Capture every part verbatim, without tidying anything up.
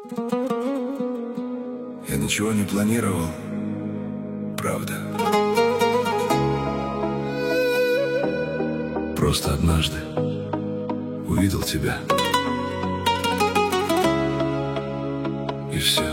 Я ничего не планировал, правда. Просто однажды увидел тебя, и все.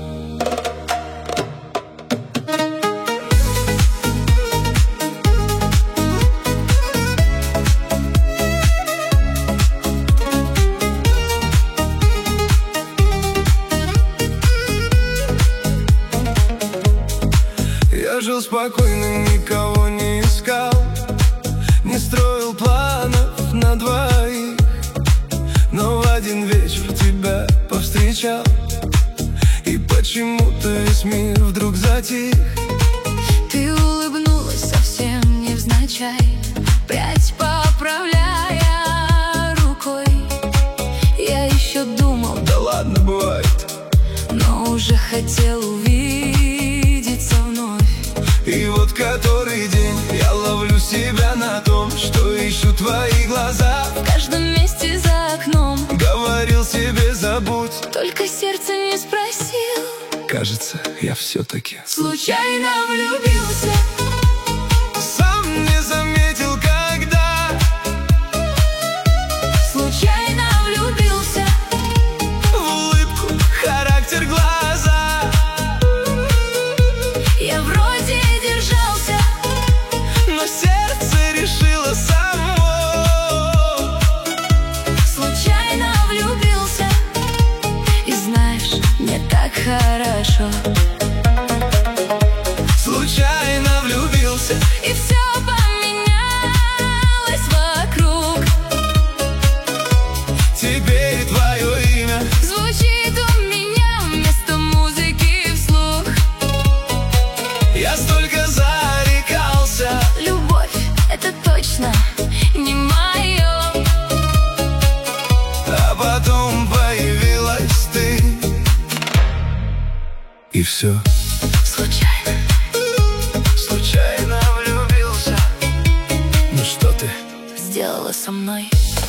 Я жил спокойно, никого не искал, не строил планов на двоих, но в один вечер тебя повстречал, и почему-то весь мир вдруг затих. Ты улыбнулась совсем невзначай, прядь поправляя рукой. Я еще думал, да ладно, бывает, но уже хотел увидеться вновь. И вот который день я ловлю себя на том, что ищу твои глаза в каждом месте за окном. Говорил себе забудь, только сердце не спросил. кажется, я все-таки случайно влюбился. Сам не заметил, когда случайно влюбился. В улыбку, характер, глаза. Я вроде держался, но сердце решило само. Случайно влюбился. И знаешь, мне так хорошо. Случайно влюбился, и все поменялось вокруг. теперь твое имя звучит у меня вместо музыки вслух. Я столько зарекался, любовь — это точно не мое. а потом появилась ты, и все. Случайно, случайно влюбился. Ну что ты сделала со мной?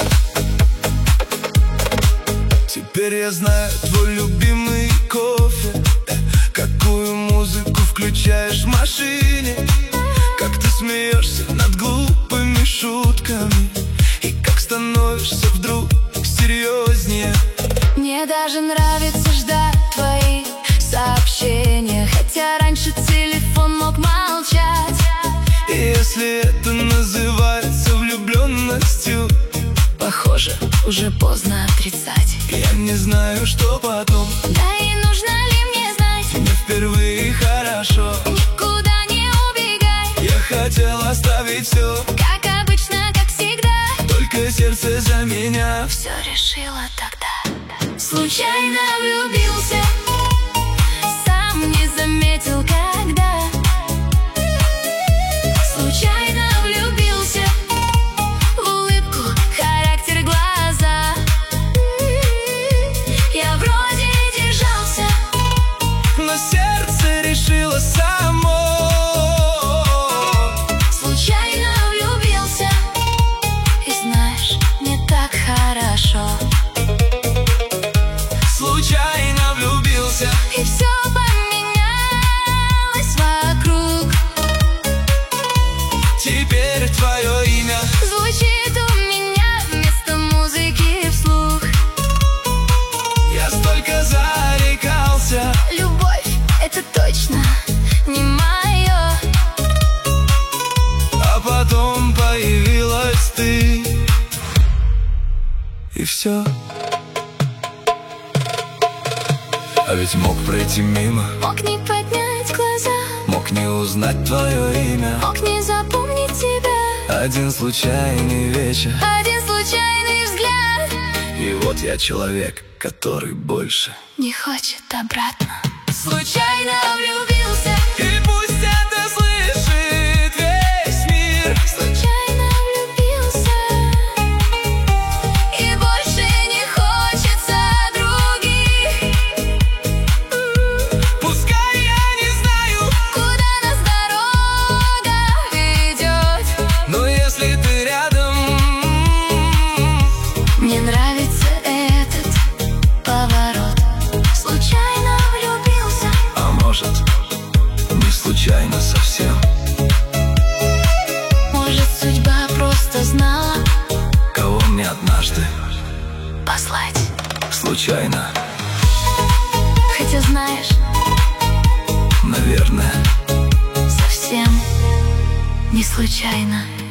Теперь я знаю твой любимый кофе, какую музыку включаешь в машине, как ты смеешься над глупыми шутками, и как становишься вдруг серьезнее. Мне даже нравится ждать твои сообщения, хотя раньше телефон мог молчать. И если это называется влюбленностью, похоже, уже поздно отрицать. я не знаю, что потом, да и нужно ли мне знать. мне впервые хорошо, никуда не убегай. я хотел оставить все, как обычно, как всегда, только сердце за меня все решила тогда. Случайно влюбился, сам не заметил, когда. Случайно влюбился. В улыбку, характер, глаза. Я вроде держался, но сердце решило само. случайно влюбился. И знаешь, мне так хорошо. Случайно влюбился, и все поменялось вокруг. теперь твое имя звучит у меня вместо музыки вслух. я столько зарекался, Любовь — это точно не мое. а потом появилась ты, и все. А ведь мог пройти мимо, Мог не поднять глаза, мог не узнать твое имя. мог не запомнить тебя. Один случайный вечер, Один случайный взгляд и вот я человек, который больше не хочет обратно. Случайно влюбился, и пусть это слышит весь мир. случайно влюбился. И больше не хочется других. Пускай я не знаю, Куда нас дорога ведет, но если ты рядом, мне нравится этот поворот. случайно совсем. Может, судьба просто знала Кого мне однажды послать. случайно, Хотя знаешь, наверное, совсем не случайно.